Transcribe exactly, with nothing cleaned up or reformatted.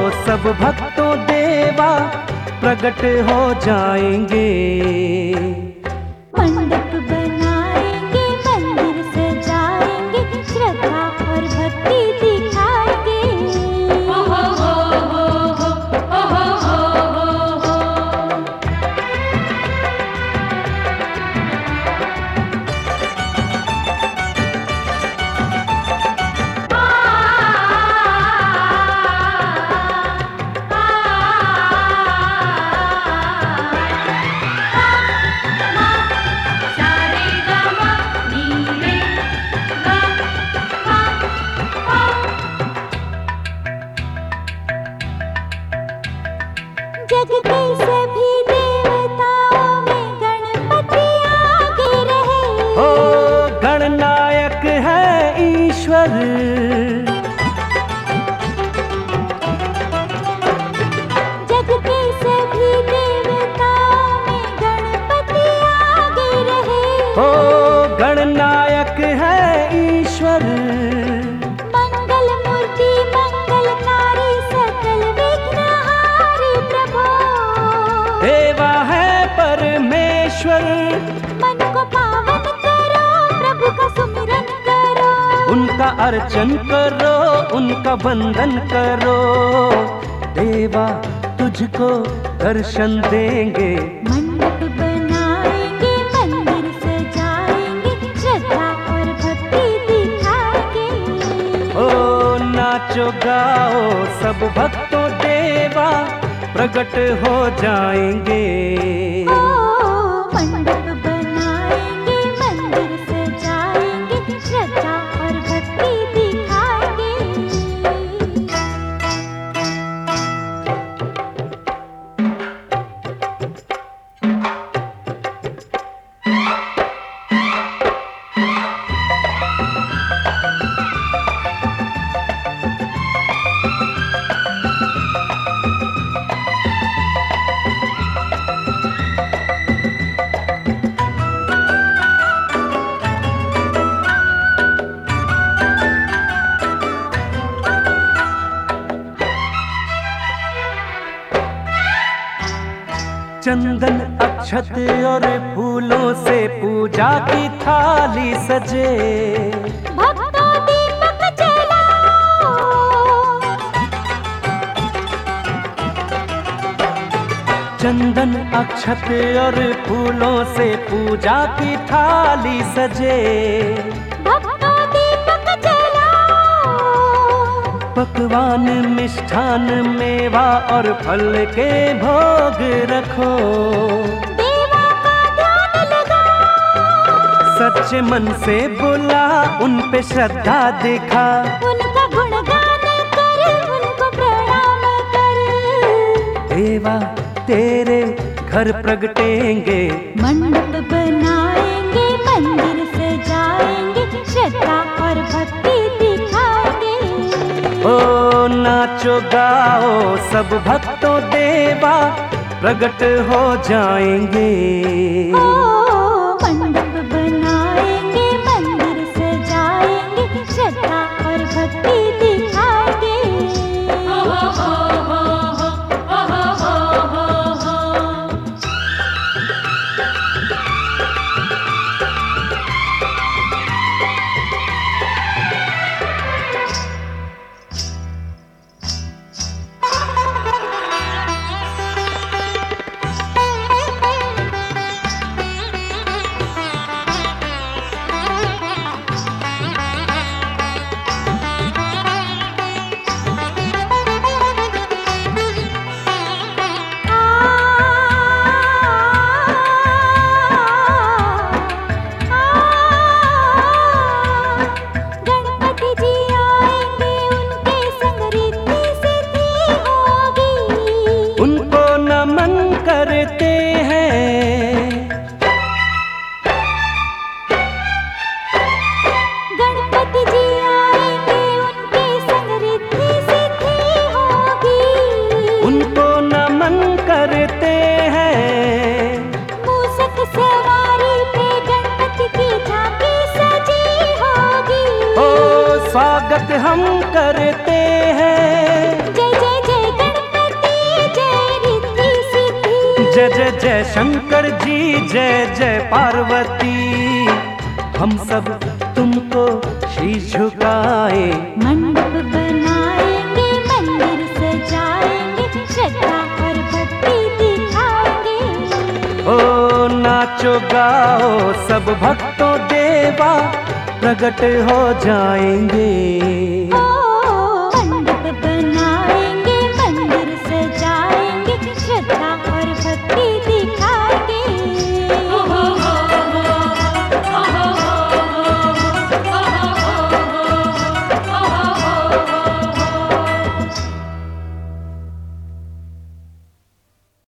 सब भक्तों देवा प्रकट हो जाएंगे। मंडप बनाएंगे, मंदिर सजाएंगे, श्रद्धा और भक्ति दिखाएंगे। हो हो हो हो हो हो हो हो हो। जग के सभी देवताओं में गणपति आगे रहे। ओ गणनायक है ईश्वर, जग के सभी देवताओं में गणपति आगे रहे। ओ गणनायक है ईश्वर, मंगल मूर्ति मंगलकारी सकल विघ्नहारी प्रभु। देवा है परमेश्वर, मन को पावन करो, प्रभु का सुमिरन करो। उनका अर्चन करो, उनका वंदन करो। देवा तुझको दर्शन देंगे। मंडप बनाएंगे, मंदिर सजाएंगे, श्रद्धा और भक्ति दिखाएंगे। ओ नाचो गाओ सब भक्तों देवा प्रकट हो जाएंगे। ओ मंडप बनाएंगे, मंदिर सजाएंगे, श्रद्धा और भक्ति दिखाएंगे। चंदन अक्षत और फूलों से पूजा की थाली सजे। भक्तों दीपक जलाओ, चंदन अक्षत और फूलों से पूजा की थाली सजे। भक्तों दीपक जलाओ। पकवान मिष्ठान मेवा और फल के भोग रखो। देवा का ध्यान लगाओ, सच्चे मन से बुला, उन पे श्रद्धा दिखा। उनका गुणगान कर, उनको प्रणाम कर। देवा तेरे घर प्रगटेंगे। मंडप बनाएंगे, मंदिर सजाएंगे, श्रद्धा और भक्ति दिखाएंगे। ओ नाचो गाओ सब भक्तों देवा प्रकट हो जाएंगे। ओ मंडप बनाएंगे, मंदिर सजाएंगे, श्रद्धा और भक्ति दिखाएंगे। हो हो हो हो हो हो हो हो। स्वागत हम करते हैं। जय जय जय जय जय जय शंकर जी, जय जय पार्वती। हम सब तुमको शीश झुकाए, मंडप बनाएंगे, मंदिर सजाएंगे, श्रद्धा और भक्ति दिखाएंगे। ओ नाचो गाओ सब भक्तों, देवा प्रकट हो जाएंगे।